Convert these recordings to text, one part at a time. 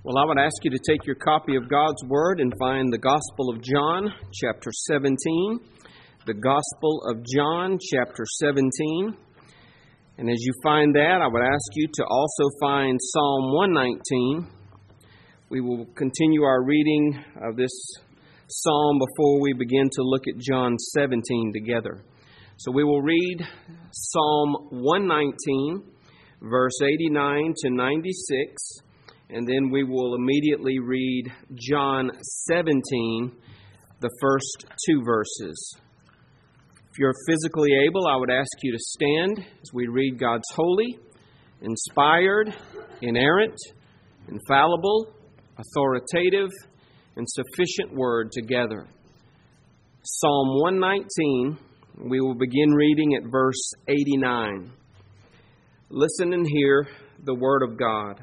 Well, I would ask you to take your copy of God's Word and find the Gospel of John, chapter 17. The Gospel of John, chapter 17. And as you find that, I would ask you to also find Psalm 119. We will continue our reading of this psalm before we begin to look at John 17 together. So we will read Psalm 119, verse 89 to 96. And then we will immediately read John 17, the first two verses. If you're physically able, I would ask you to stand as we read God's holy, inspired, inerrant, infallible, authoritative, and sufficient word together. Psalm 119, we will begin reading at verse 89. Listen and hear the word of God.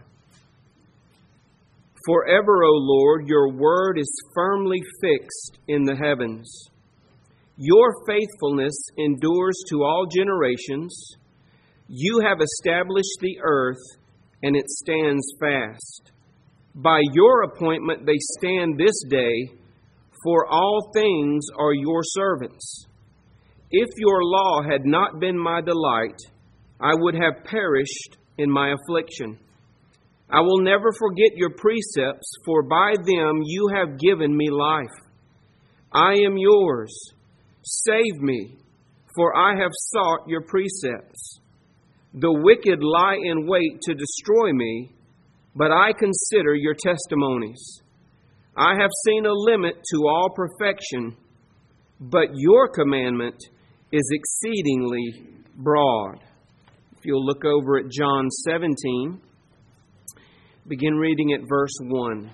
Forever, O Lord, your word is firmly fixed in the heavens. Your faithfulness endures to all generations. You have established the earth, and it stands fast. By your appointment they stand this day, for all things are your servants. If your law had not been my delight, I would have perished in my affliction. I will never forget your precepts, for by them you have given me life. I am yours. Save me, for I have sought your precepts. The wicked lie in wait to destroy me, but I consider your testimonies. I have seen a limit to all perfection, but your commandment is exceedingly broad. If you'll look over at John 17, begin reading at verse 1.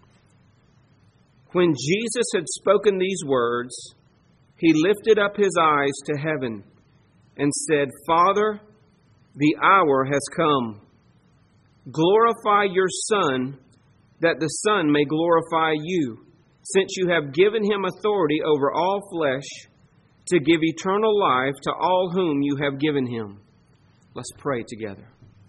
When Jesus had spoken these words, he lifted up his eyes to heaven and said, Father, the hour has come. Glorify your Son, that the Son may glorify you, since you have given him authority over all flesh, to give eternal life to all whom you have given him. Let's pray together.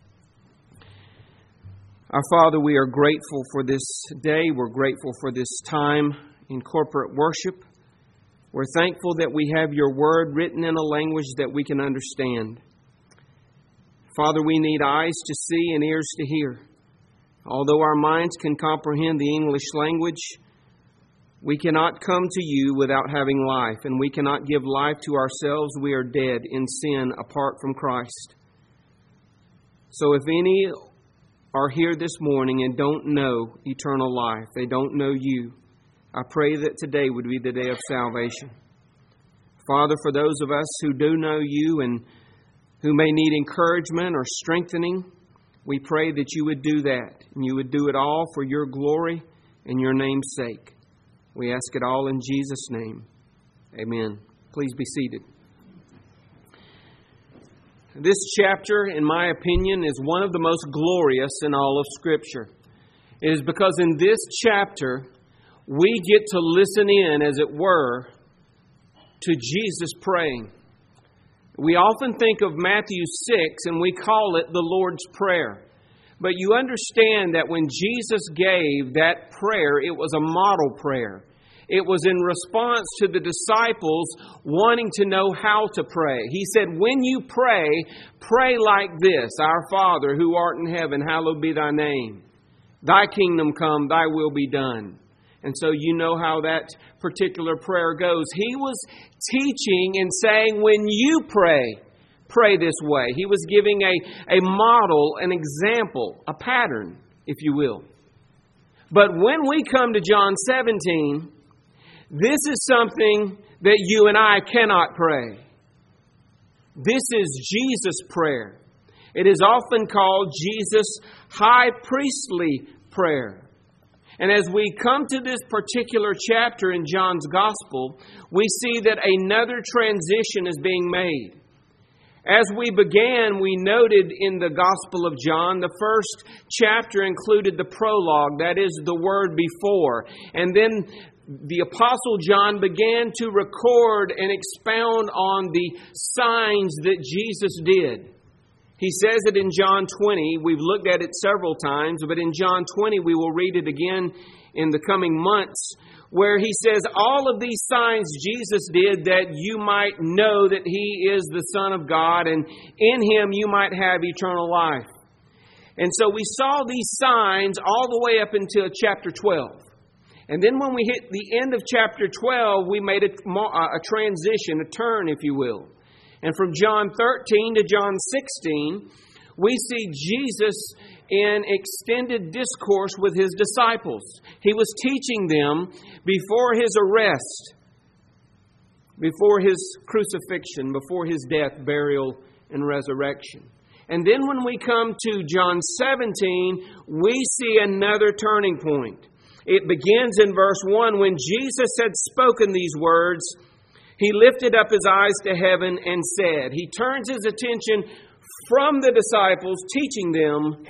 Our Father, we are grateful for this day. We're grateful for this time in corporate worship. We're thankful that we have your word written in a language that we can understand. Father, we need eyes to see and ears to hear. Although our minds can comprehend the English language, we cannot come to you without having life, and we cannot give life to ourselves. We are dead in sin apart from Christ. So if any are here this morning and don't know eternal life, they don't know you, I pray that today would be the day of salvation. Father, for those of us who do know you and who may need encouragement or strengthening, we pray that you would do that, and you would do it all for your glory and your name's sake. We ask it all in Jesus' name. Amen. Please be seated. This chapter, in my opinion, is one of the most glorious in all of Scripture. It is because in this chapter, we get to listen in, as it were, to Jesus praying. We often think of Matthew 6 and we call it the Lord's Prayer. But you understand that when Jesus gave that prayer, it was a model prayer. It was in response to the disciples wanting to know how to pray. He said, when you pray, pray like this. Our Father, who art in heaven, hallowed be thy name. Thy kingdom come, thy will be done. And so you know how that particular prayer goes. He was teaching and saying, when you pray, pray this way. He was giving a model, an example, a pattern, if you will. But when we come to John 17, this is something that you and I cannot pray. This is Jesus' prayer. It is often called Jesus' high priestly prayer. And as we come to this particular chapter in John's Gospel, we see that another transition is being made. As we began, we noted in the Gospel of John, the first chapter included the prologue, that is the word before. And then the Apostle John began to record and expound on the signs that Jesus did. He says it in John 20. We've looked at it several times, but in John 20 we will read it again in the coming months, where He says, all of these signs Jesus did that you might know that He is the Son of God, and in Him you might have eternal life. And so we saw these signs all the way up until chapter 12. And then when we hit the end of chapter 12, we made a transition, a turn, if you will. And from John 13 to John 16, we see Jesus in extended discourse with His disciples. He was teaching them before His arrest, before His crucifixion, before His death, burial, and resurrection. And then when we come to John 17, we see another turning point. It begins in verse 1. When Jesus had spoken these words, He lifted up His eyes to heaven and said, He turns His attention from the disciples, teaching them,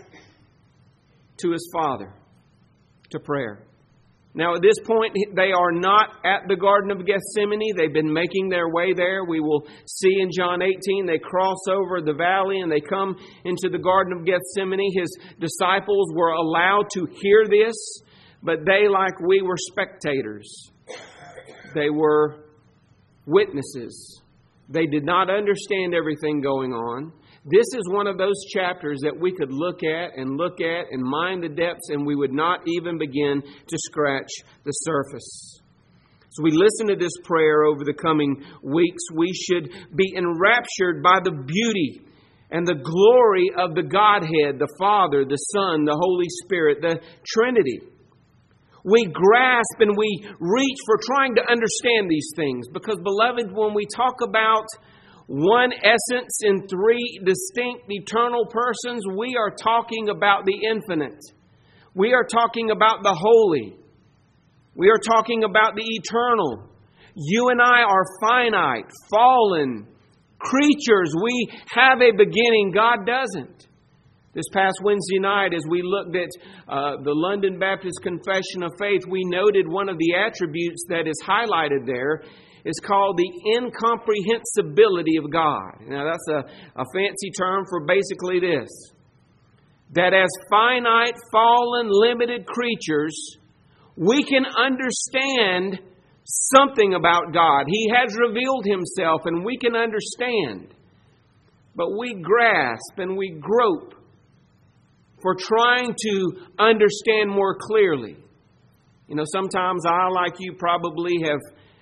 to His Father, to prayer. Now at this point, they are not at the Garden of Gethsemane. They've been making their way there. We will see in John 18, they cross over the valley and they come into the Garden of Gethsemane. His disciples were allowed to hear this, but they, like we, were spectators. They were witnesses. They did not understand everything going on. This is one of those chapters that we could look at and mine the depths, and we would not even begin to scratch the surface. So we listen to this prayer over the coming weeks. We should be enraptured by the beauty and the glory of the Godhead, the Father, the Son, the Holy Spirit, the Trinity. We grasp and we reach for trying to understand these things. Because, beloved, when we talk about one essence in three distinct eternal persons, we are talking about the infinite. We are talking about the holy. We are talking about the eternal. You and I are finite, fallen creatures. We have a beginning. God doesn't. This past Wednesday night, as we looked at the London Baptist Confession of Faith, we noted one of the attributes that is highlighted there is called the incomprehensibility of God. Now, that's a fancy term for basically this: that as finite, fallen, limited creatures, we can understand something about God. He has revealed Himself, and we can understand. But we grasp and we grope for trying to understand more clearly. You know, sometimes I, like you, probably have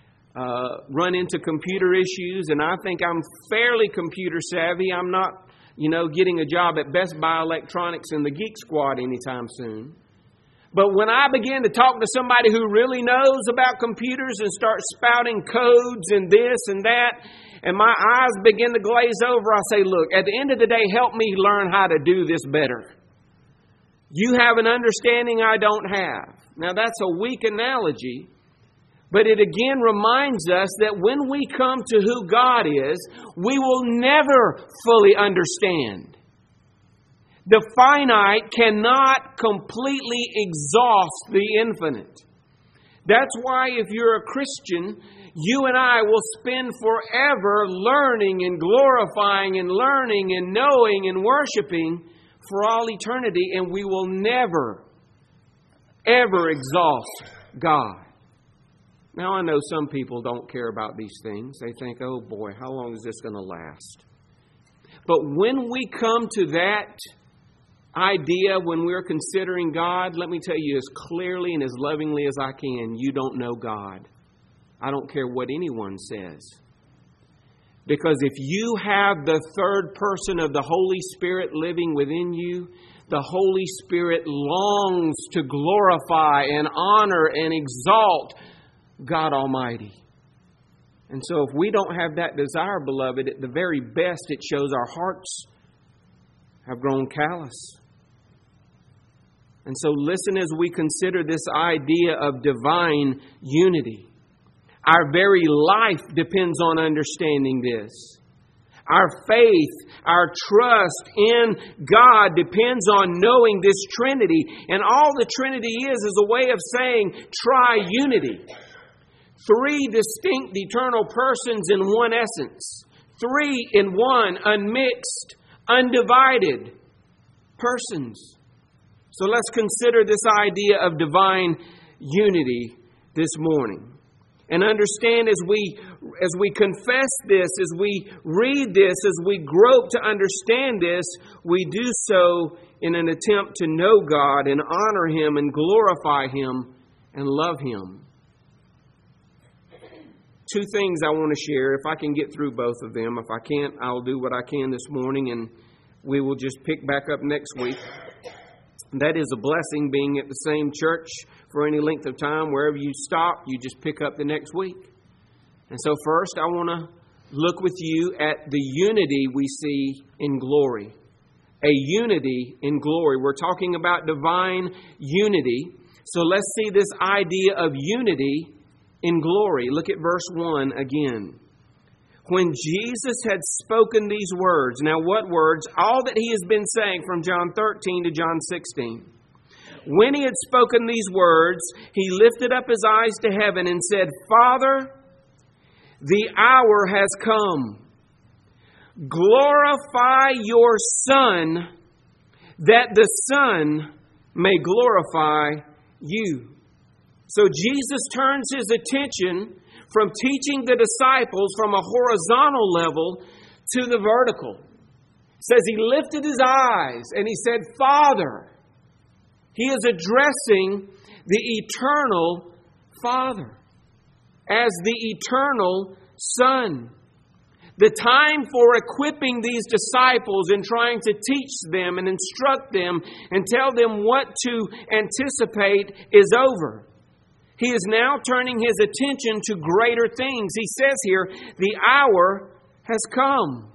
run into computer issues, and I think I'm fairly computer savvy. I'm not, getting a job at Best Buy Electronics in the Geek Squad anytime soon. But when I begin to talk to somebody who really knows about computers and start spouting codes and this and that, and my eyes begin to glaze over, I say, look, at the end of the day, help me learn how to do this better. You have an understanding I don't have. Now, that's a weak analogy, but it again reminds us that when we come to who God is, we will never fully understand. The finite cannot completely exhaust the infinite. That's why if you're a Christian, you and I will spend forever learning and glorifying and learning and knowing and worshiping for all eternity, and we will never, ever exhaust God. Now, I know some people don't care about these things. They think, oh boy, how long is this going to last? But when we come to that idea, when we're considering God, let me tell you as clearly and as lovingly as I can, you don't know God. I don't care what anyone says. Because if you have the third person of the Holy Spirit living within you, the Holy Spirit longs to glorify and honor and exalt God Almighty. And so if we don't have that desire, beloved, at the very best, it shows our hearts have grown callous. And so listen as we consider this idea of divine unity. Our very life depends on understanding this. Our faith, our trust in God depends on knowing this Trinity. And all the Trinity is a way of saying triunity. Three distinct eternal persons in one essence. Three in one, unmixed, undivided persons. So let's consider this idea of divine unity this morning. And understand as we confess this, as we read this, as we grope to understand this, we do so in an attempt to know God and honor Him and glorify Him and love Him. Two things I want to share. If I can get through both of them. If I can't, I'll do what I can this morning and we will just pick back up next week. That is a blessing, being at the same church for any length of time. Wherever you stop, you just pick up the next week. And so first, I want to look with you at the unity we see in glory. A unity in glory. We're talking about divine unity. So let's see this idea of unity in glory. Look at verse 1 again. When Jesus had spoken these words, now what words? All that He has been saying from John 13 to John 16. When He had spoken these words, He lifted up His eyes to heaven and said, Father, the hour has come. Glorify your Son, that the Son may glorify you. So Jesus turns His attention from teaching the disciples from a horizontal level to the vertical. It says He lifted His eyes and He said, Father. He is addressing the eternal Father as the eternal Son. The time for equipping these disciples and trying to teach them and instruct them and tell them what to anticipate is over. He is now turning His attention to greater things. He says here, the hour has come.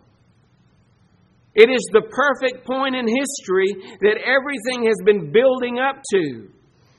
It is the perfect point in history that everything has been building up to.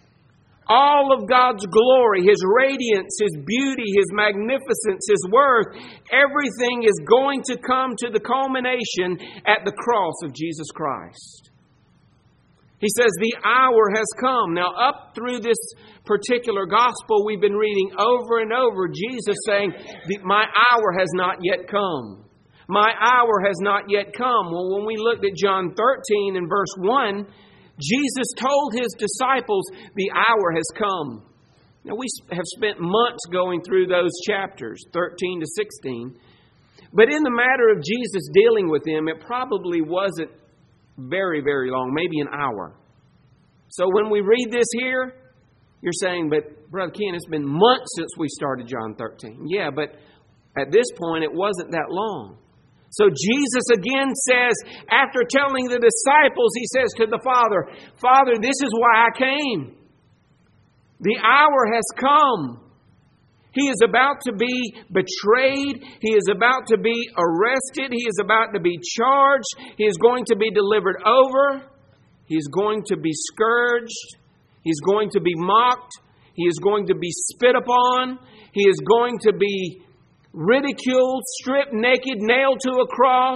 All of God's glory, His radiance, His beauty, His magnificence, His worth, everything is going to come to the culmination at the cross of Jesus Christ. He says the hour has come. Now, up through this particular gospel we've been reading over and over, Jesus saying, my hour has not yet come. My hour has not yet come. Well, when we looked at John 13 and verse 1, Jesus told His disciples, the hour has come. Now, we have spent months going through those chapters, 13 to 16. But in the matter of Jesus dealing with them, it probably wasn't very, very long, maybe an hour. So when we read this here, you're saying, but Brother Ken, it's been months since we started John 13. Yeah, but at this point, it wasn't that long. So Jesus again says, after telling the disciples, He says to the Father, Father, this is why I came. The hour has come. He is about to be betrayed. He is about to be arrested. He is about to be charged. He is going to be delivered over. He is going to be scourged. He is going to be mocked. He is going to be spit upon. He is going to be ridiculed, stripped naked, nailed to a cross,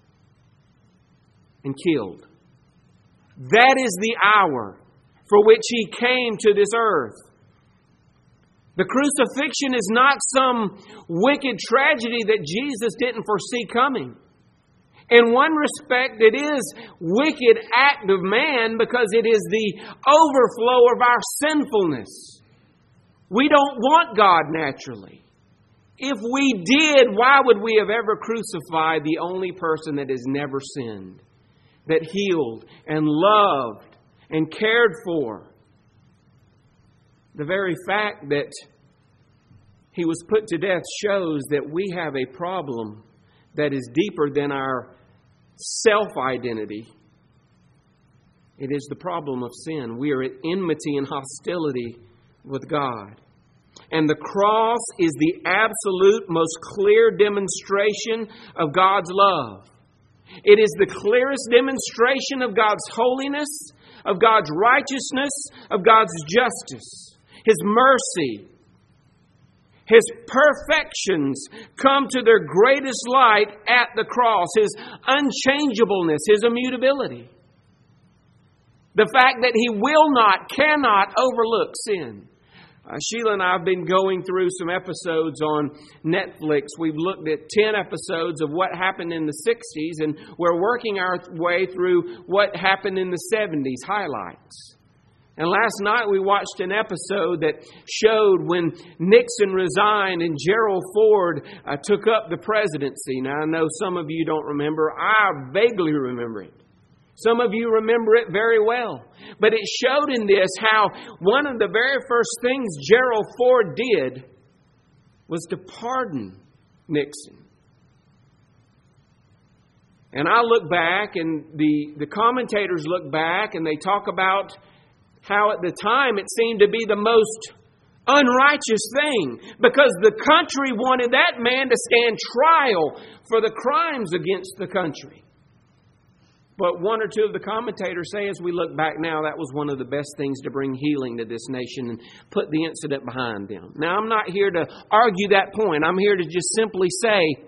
and killed. That is the hour for which He came to this earth. The crucifixion is not some wicked tragedy that Jesus didn't foresee coming. In one respect, it is a wicked act of man because it is the overflow of our sinfulness. We don't want God naturally. If we did, why would we have ever crucified the only person that has never sinned, that healed and loved and cared for? The very fact that He was put to death shows that we have a problem that is deeper than our self-identity. It is the problem of sin. We are at enmity and hostility with God. And the cross is the absolute, most clear demonstration of God's love. It is the clearest demonstration of God's holiness, of God's righteousness, of God's justice, His mercy. His perfections come to their greatest light at the cross. His unchangeableness, His immutability. The fact that He will not, cannot overlook sin. Sheila and I have been going through some episodes on Netflix. We've looked at 10 episodes of what happened in the 60s, and we're working our way through what happened in the 70s, highlights. And last night we watched an episode that showed when Nixon resigned and Gerald Ford took up the presidency. Now, I know some of you don't remember. I vaguely remember it. Some of you remember it very well. But it showed in this how one of the very first things Gerald Ford did was to pardon Nixon. And I look back, and the commentators look back, and they talk about how at the time it seemed to be the most unrighteous thing, because the country wanted that man to stand trial for the crimes against the country. But one or two of the commentators say, as we look back now, that was one of the best things to bring healing to this nation and put the incident behind them. Now, I'm not here to argue that point. I'm here to just simply say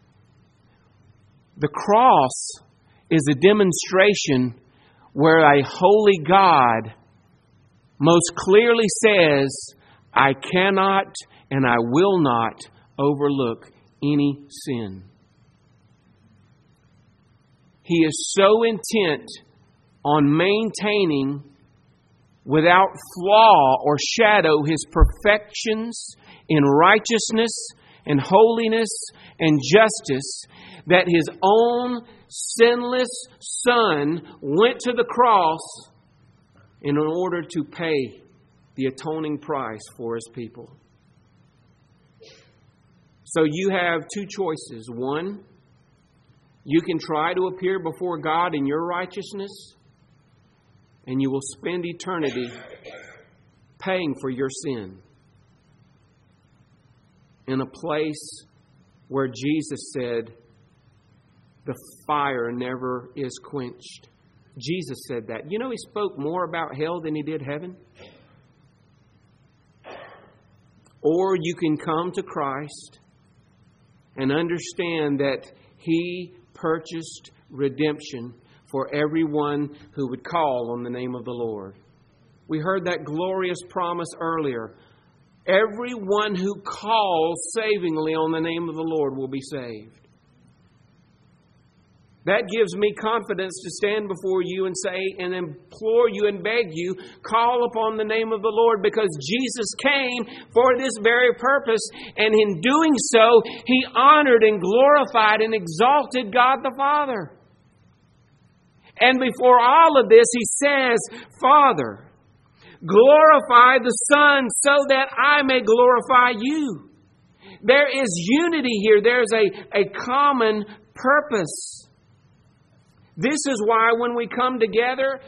the cross is a demonstration where a holy God most clearly says, I cannot and I will not overlook any sin. He is so intent on maintaining without flaw or shadow His perfections in righteousness and holiness and justice that His own sinless Son went to the cross in order to pay the atoning price for His people. So you have two choices. One, you can try to appear before God in your righteousness, and you will spend eternity paying for your sin in a place where Jesus said, the fire never is quenched. Jesus said that. You know, He spoke more about hell than He did heaven. Or you can come to Christ and understand that He purchased redemption for everyone who would call on the name of the Lord. We heard that glorious promise earlier. Everyone who calls savingly on the name of the Lord will be saved. That gives me confidence to stand before you and say and implore you and beg you, call upon the name of the Lord, because Jesus came for this very purpose. And in doing so, He honored and glorified and exalted God the Father. And before all of this, He says, Father, glorify the Son so that I may glorify you. There is unity here. There's a common purpose. This is why when we come together,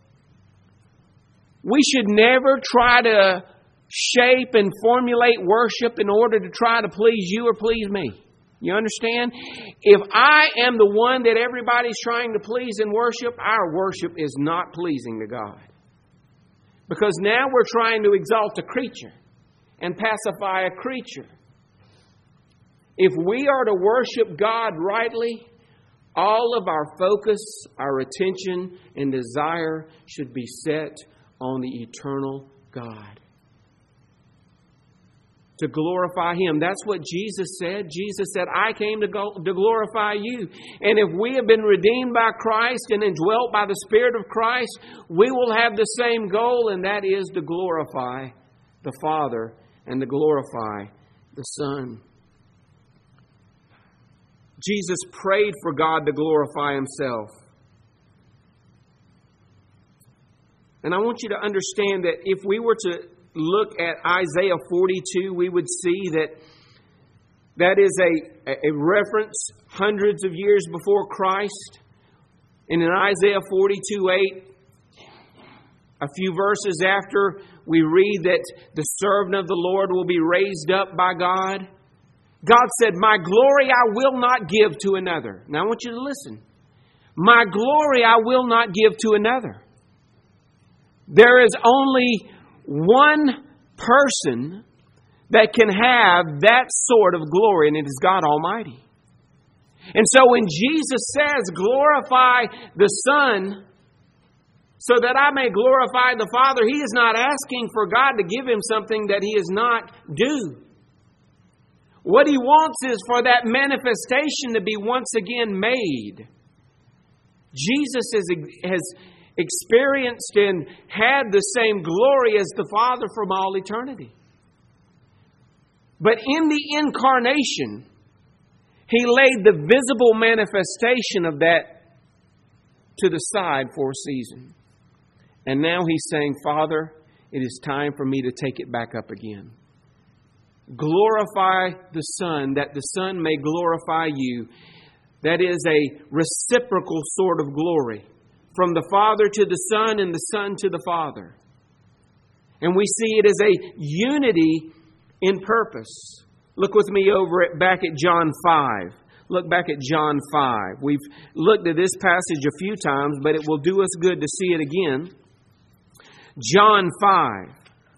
we should never try to shape and formulate worship in order to try to please you or please me. You understand? If I am the one that everybody's trying to please in worship, our worship is not pleasing to God. Because now we're trying to exalt a creature and pacify a creature. If we are to worship God rightly, all of our focus, our attention, and desire should be set on the eternal God. To glorify Him. That's what Jesus said. Jesus said, I came to glorify you. And if we have been redeemed by Christ and indwelt by the Spirit of Christ, we will have the same goal, and that is to glorify the Father and to glorify the Son. Jesus prayed for God to glorify Himself. And I want you to understand that if we were to look at Isaiah 42, we would see that is a reference hundreds of years before Christ. And in Isaiah 42:8, a few verses after, we read that the servant of the Lord will be raised up by God. God said, my glory I will not give to another. Now I want you to listen. My glory I will not give to another. There is only one person that can have that sort of glory, and it is God Almighty. And so when Jesus says, glorify the Son, so that I may glorify the Father. He is not asking for God to give him something that he is not due. What he wants is for that manifestation to be once again made. Jesus has experienced and had the same glory as the Father from all eternity. But in the incarnation, he laid the visible manifestation of that to the side for a season. And now he's saying, Father, it is time for me to take it back up again. Glorify the Son, that the Son may glorify you. That is a reciprocal sort of glory. From the Father to the Son and the Son to the Father. And we see it as a unity in purpose. Look with me back at John 5. Look back at John 5. We've looked at this passage a few times, but it will do us good to see it again. John 5.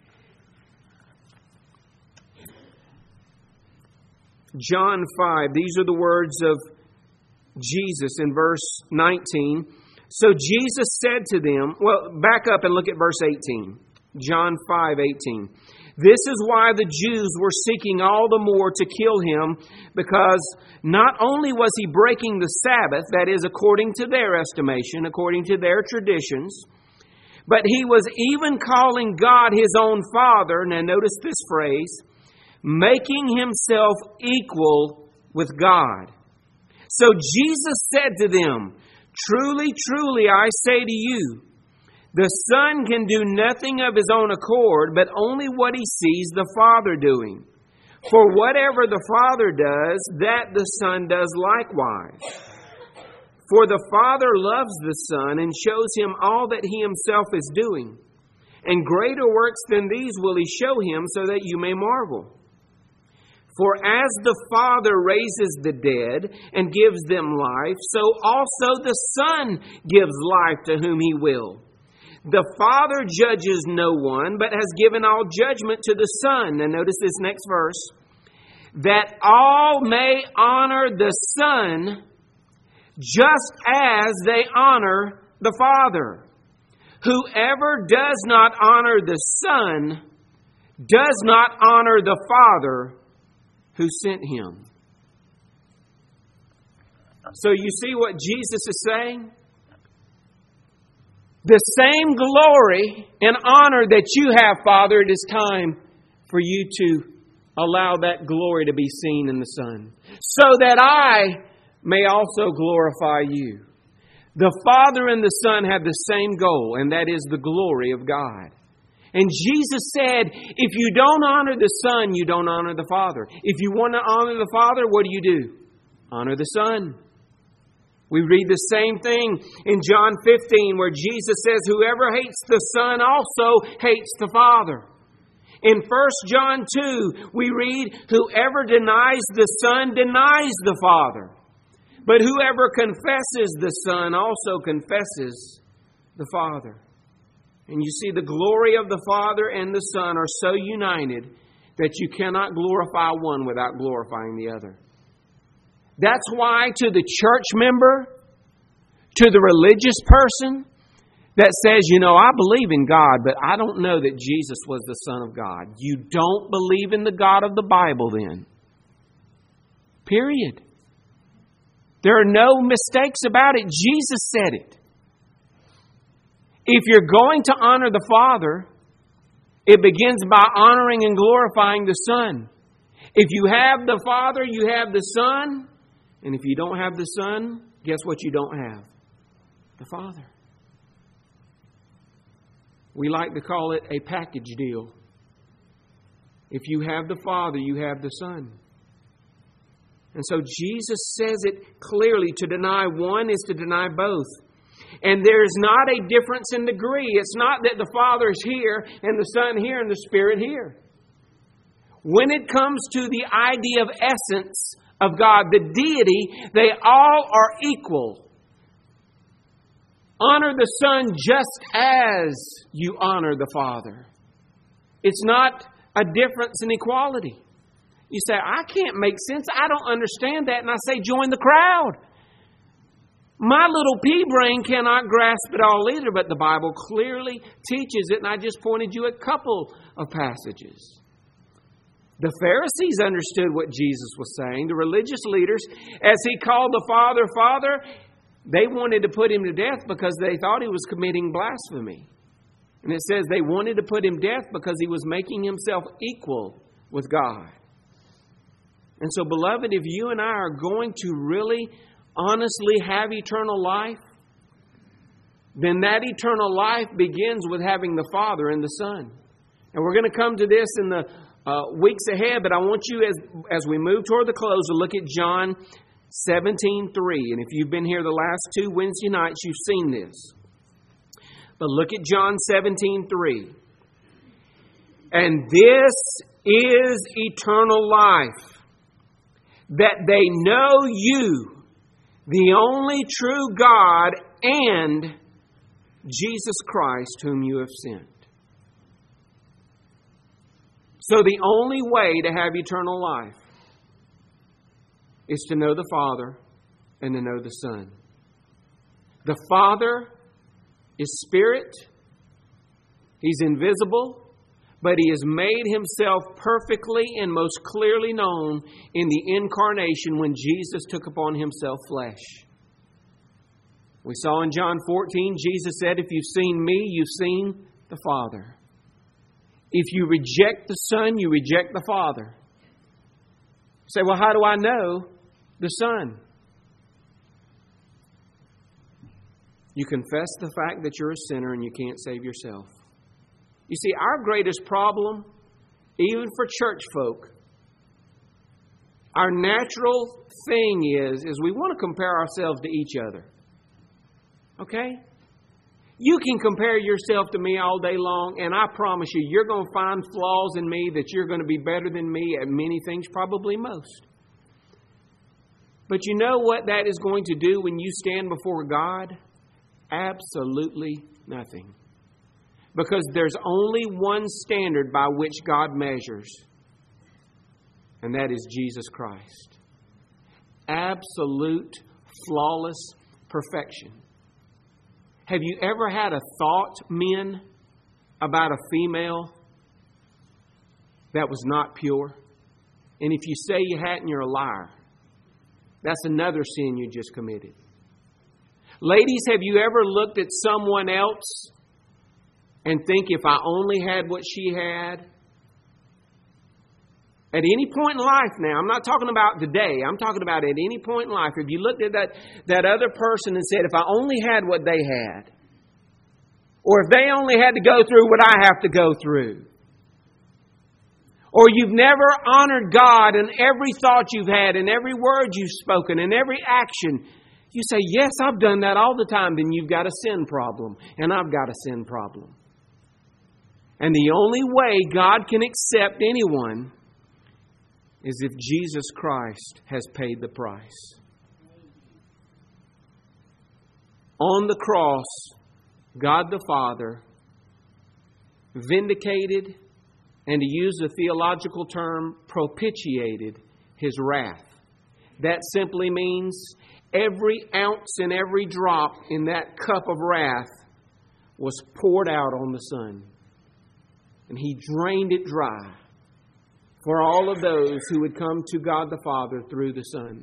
John 5. These are the words of Jesus in verse 19. So Jesus said to them, back up and look at verse 18. John 5:18. This is why the Jews were seeking all the more to kill him, because not only was he breaking the Sabbath, that is according to their estimation, according to their traditions, but he was even calling God his own Father. Now notice this phrase, making himself equal with God. So Jesus said to them, truly, truly, I say to you, the Son can do nothing of his own accord, but only what he sees the Father doing. For whatever the Father does, that the Son does likewise. For the Father loves the Son and shows him all that he himself is doing. And greater works than these will he show him, so that you may marvel. For as the Father raises the dead and gives them life, so also the Son gives life to whom he will. The Father judges no one, but has given all judgment to the Son. And notice this next verse. That all may honor the Son just as they honor the Father. Whoever does not honor the Son does not honor the Father who sent him. So you see what Jesus is saying? The same glory and honor that you have, Father, it is time for you to allow that glory to be seen in the Son, so that I may also glorify you. The Father and the Son have the same goal, and that is the glory of God. And Jesus said, if you don't honor the Son, you don't honor the Father. If you want to honor the Father, what do? Honor the Son. We read the same thing in John 15 where Jesus says, whoever hates the Son also hates the Father. In 1 John 2, we read, whoever denies the Son denies the Father. But whoever confesses the Son also confesses the Father. And you see, the glory of the Father and the Son are so united that you cannot glorify one without glorifying the other. That's why to the church member, to the religious person that says, I believe in God, but I don't know that Jesus was the Son of God. You don't believe in the God of the Bible then. Period. There are no mistakes about it. Jesus said it. If you're going to honor the Father, it begins by honoring and glorifying the Son. If you have the Father, you have the Son. And if you don't have the Son, guess what you don't have? The Father. We like to call it a package deal. If you have the Father, you have the Son. And so Jesus says it clearly. To deny one is to deny both. And there's not a difference in degree. It's not that the Father is here and the Son here and the Spirit here. When it comes to the idea of essence of God, the deity, they all are equal. Honor the Son just as you honor the Father. It's not a difference in equality. You say, I can't make sense. I don't understand that. And I say, join the crowd. My little pea brain cannot grasp it all either, but the Bible clearly teaches it, and I just pointed you a couple of passages. The Pharisees understood what Jesus was saying. The religious leaders, as He called the Father, Father, they wanted to put Him to death because they thought He was committing blasphemy. And it says they wanted to put Him to death because He was making Himself equal with God. And so, beloved, if you and I are going to really honestly have eternal life, then that eternal life begins with having the Father and the Son. And we're going to come to this in the weeks ahead, but I want you, as we move toward the close, to look at John 17:3. And if you've been here the last 2 Wednesday nights, you've seen this. But look at John 17:3. And this is eternal life, that they know you, the only true God, and Jesus Christ, whom you have sent. So the only way to have eternal life is to know the Father and to know the Son. The Father is Spirit. He's invisible, but He has made Himself perfectly and most clearly known in the incarnation when Jesus took upon Himself flesh. We saw in John 14, Jesus said, if you've seen me, you've seen the Father. If you reject the Son, you reject the Father. You say, well, how do I know the Son? You confess the fact that you're a sinner and you can't save yourself. You see, our greatest problem, even for church folk, our natural thing is we want to compare ourselves to each other. Okay? You can compare yourself to me all day long, and I promise you, you're going to find flaws in me that you're going to be better than me at many things, probably most. But you know what that is going to do when you stand before God? Absolutely nothing. Because there's only one standard by which God measures, and that is Jesus Christ. Absolute, flawless perfection. Have you ever had a thought, men, about a female that was not pure? And if you say you hadn't, you're a liar. That's another sin you just committed. Ladies, have you ever looked at someone else and think, if I only had what she had? At any point in life now, I'm not talking about today, I'm talking about at any point in life. If you looked at that other person and said, if I only had what they had, or if they only had to go through what I have to go through, or you've never honored God in every thought you've had, in every word you've spoken, in every action, you say, yes, I've done that all the time, then you've got a sin problem, and I've got a sin problem. And the only way God can accept anyone is if Jesus Christ has paid the price. On the cross, God the Father vindicated, and to use the theological term, propitiated His wrath. That simply means every ounce and every drop in that cup of wrath was poured out on the Son. And He drained it dry for all of those who would come to God the Father through the Son.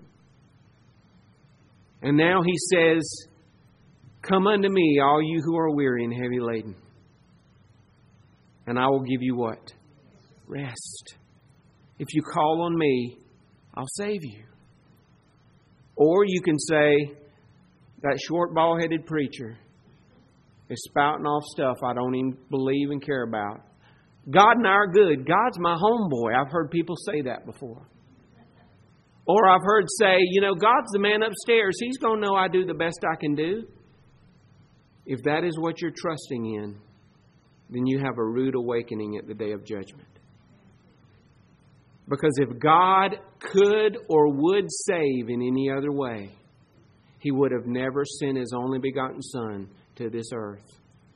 And now He says, come unto me, all you who are weary and heavy laden, and I will give you what? Rest. If you call on me, I'll save you. Or you can say, that short, bald-headed preacher is spouting off stuff I don't even believe and care about. God and I are good. God's my homeboy. I've heard people say that before. Or I've heard say, God's the man upstairs. He's going to know I do the best I can do. If that is what you're trusting in, then you have a rude awakening at the day of judgment. Because if God could or would save in any other way, He would have never sent His only begotten Son to this earth.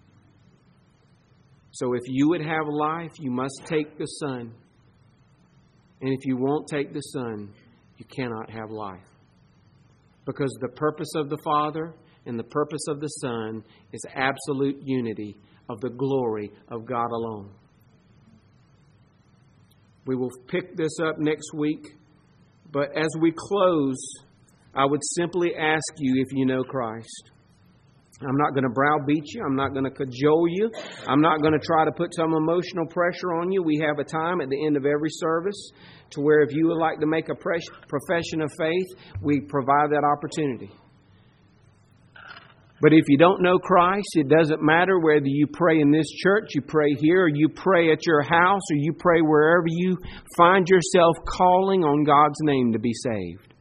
So if you would have life, you must take the Son. And if you won't take the Son, you cannot have life. Because the purpose of the Father and the purpose of the Son is absolute unity of the glory of God alone. We will pick this up next week. But as we close, I would simply ask you if you know Christ. I'm not going to browbeat you. I'm not going to cajole you. I'm not going to try to put some emotional pressure on you. We have a time at the end of every service to where if you would like to make a profession of faith, we provide that opportunity. But if you don't know Christ, it doesn't matter whether you pray in this church, you pray here, or you pray at your house, or you pray wherever you find yourself calling on God's name to be saved.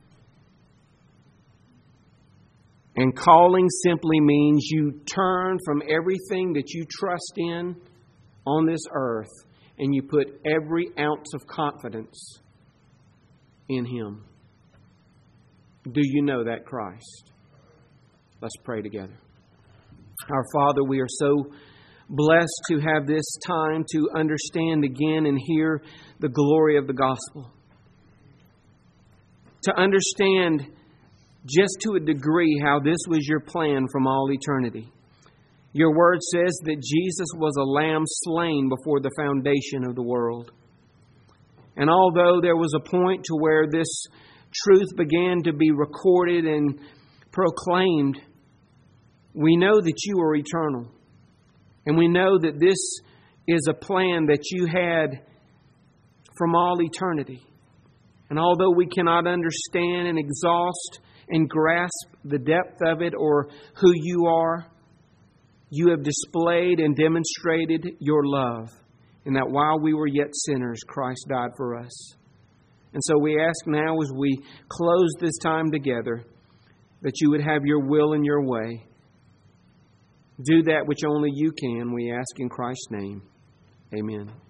And calling simply means you turn from everything that you trust in on this earth and you put every ounce of confidence in Him. Do you know that Christ? Let's pray together. Our Father, we are so blessed to have this time to understand again and hear the glory of the gospel. To understand just to a degree how this was your plan from all eternity. Your word says that Jesus was a lamb slain before the foundation of the world. And although there was a point to where this truth began to be recorded and proclaimed, we know that you are eternal. And we know that this is a plan that you had from all eternity. And although we cannot understand and exhaust and grasp the depth of it or who you are, you have displayed and demonstrated your love. And that while we were yet sinners, Christ died for us. And so we ask now as we close this time together that you would have your will and your way. Do that which only you can, we ask in Christ's name. Amen.